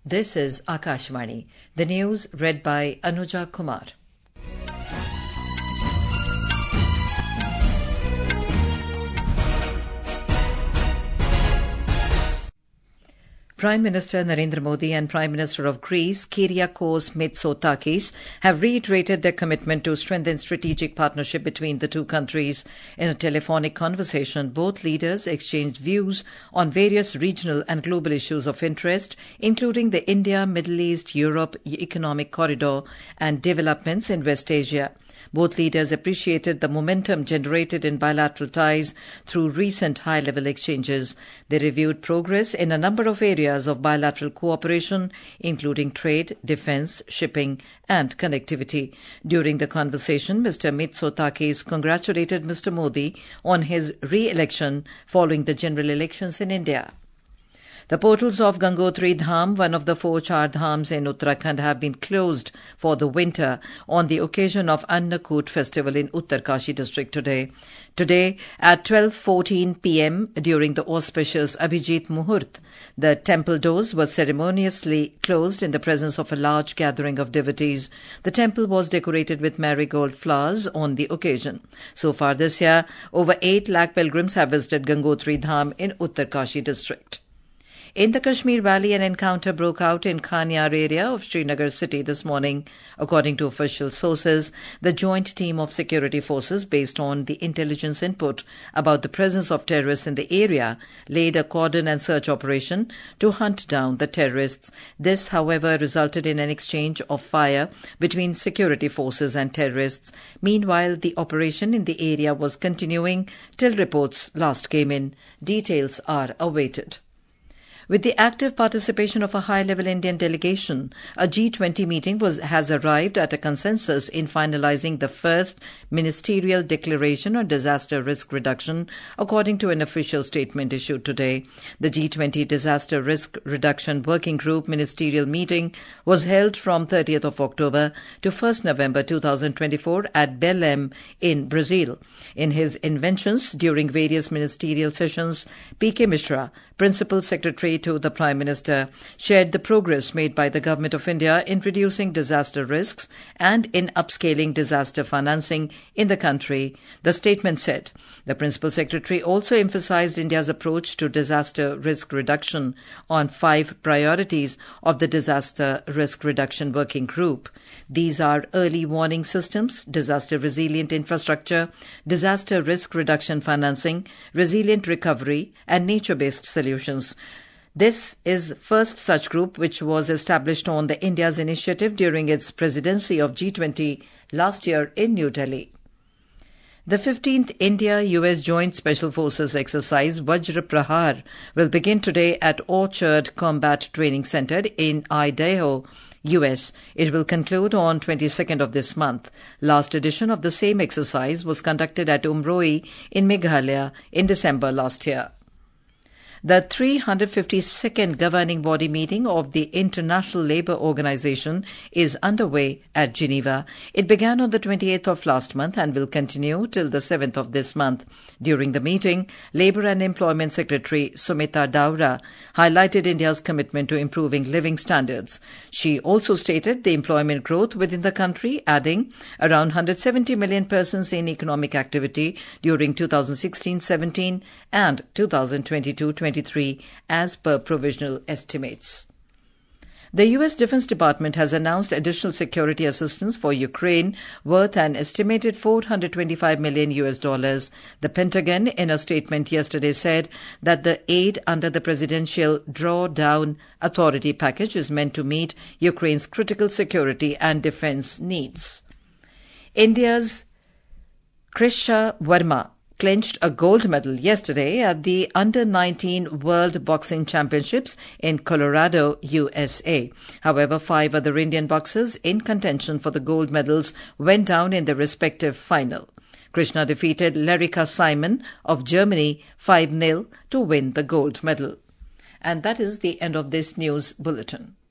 This is Akashvani. The news read by Anuja Kumar. Prime Minister Narendra Modi and Prime Minister of Greece, Kyriakos Mitsotakis, have reiterated their commitment to strengthen strategic partnership between the two countries. In a telephonic conversation, both leaders exchanged views on various regional and global issues of interest, including the India, Middle East, Europe economic corridor and developments in West Asia. Both leaders appreciated the momentum generated in bilateral ties through recent high-level exchanges. They reviewed progress in a number of areas of bilateral cooperation, including trade, defense, shipping, and connectivity. During the conversation, Mr. Mitsotakis congratulated Mr. Modi on his re-election following the general elections in India. The portals of Gangotri Dham, one of the 4 Char Dhams in Uttarakhand, have been closed for the winter on the occasion of Annakut festival in Uttarkashi district today. Today, at 12:14 p.m., during the auspicious Abhijit Muhurt, the temple doors were ceremoniously closed in the presence of a large gathering of devotees. The temple was decorated with marigold flowers on the occasion. So far this year, over 8 lakh pilgrims have visited Gangotri Dham in Uttarkashi district. In the Kashmir Valley, an encounter broke out in Khanyar area of Srinagar city this morning. According to official sources, the joint team of security forces, based on the intelligence input about the presence of terrorists in the area, laid a cordon and search operation to hunt down the terrorists. This, however, resulted in an exchange of fire between security forces and terrorists. Meanwhile, the operation in the area was continuing till reports last came in. Details are awaited. With the active participation of a high-level Indian delegation, a G20 meeting has arrived at a consensus in finalizing the first ministerial declaration on disaster risk reduction, according to an official statement issued today. The G20 Disaster Risk Reduction Working Group ministerial meeting was held from 30th of October to 1st November 2024 at Belém in Brazil. In his inventions during various ministerial sessions, P.K. Mishra, Principal Secretary to the Prime Minister, shared the progress made by the Government of India in reducing disaster risks and in upscaling disaster financing in the country. The statement said the Principal Secretary also emphasized India's approach to disaster risk reduction on 5 priorities of the Disaster Risk Reduction Working Group. These are early warning systems, disaster resilient infrastructure, disaster risk reduction financing, resilient recovery, and nature-based solutions. This is first such group which was established on the India's initiative during its presidency of G20 last year in New Delhi. The 15th India-US Joint Special Forces exercise Vajra Prahar will begin today at Orchard Combat Training Center in Idaho, US. It will conclude on 22nd of this month. Last edition of the same exercise was conducted at Umroi in Meghalaya in December last year. The 352nd governing body meeting of the International Labour Organization is underway at Geneva. It began on the 28th of last month and will continue till the 7th of this month. During the meeting, Labour and Employment Secretary Sumita Daura highlighted India's commitment to improving living standards. She also stated the employment growth within the country, adding around 170 million persons in economic activity during 2016-17 and 2022-23 as per provisional estimates. The U.S. Defense Department has announced additional security assistance for Ukraine worth an estimated $425 million. The Pentagon, in a statement yesterday, said that the aid under the Presidential Drawdown Authority package is meant to meet Ukraine's critical security and defense needs. India's Krisha Verma clinched a gold medal yesterday at the Under-19 World Boxing Championships in Colorado, USA. However, 5 other Indian boxers in contention for the gold medals went down in their respective final. Krishna defeated Larika Simon of Germany 5-0 to win the gold medal. And that is the end of this news bulletin.